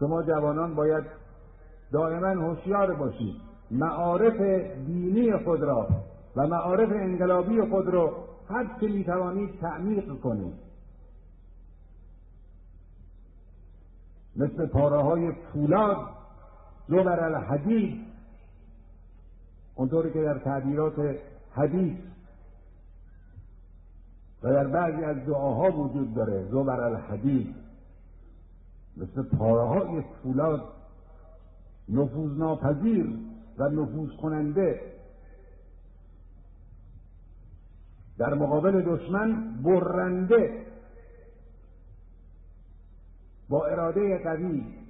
شما جوانان باید دائما هوشیار باشید، معارف دینی خود را و معارف انقلابی خود را هر چه میتوانید تعمیق کنید. مثل پاره‌های فولاد زبر الحدید، اونطوری که در تعبیرات حدیث و در بعضی از دعاها وجود داره، زبر الحدید، مثل پاره‌های فولاد نفوذناپذیر و نفوذ کننده در مقابل دشمن، برنده با اراده قوی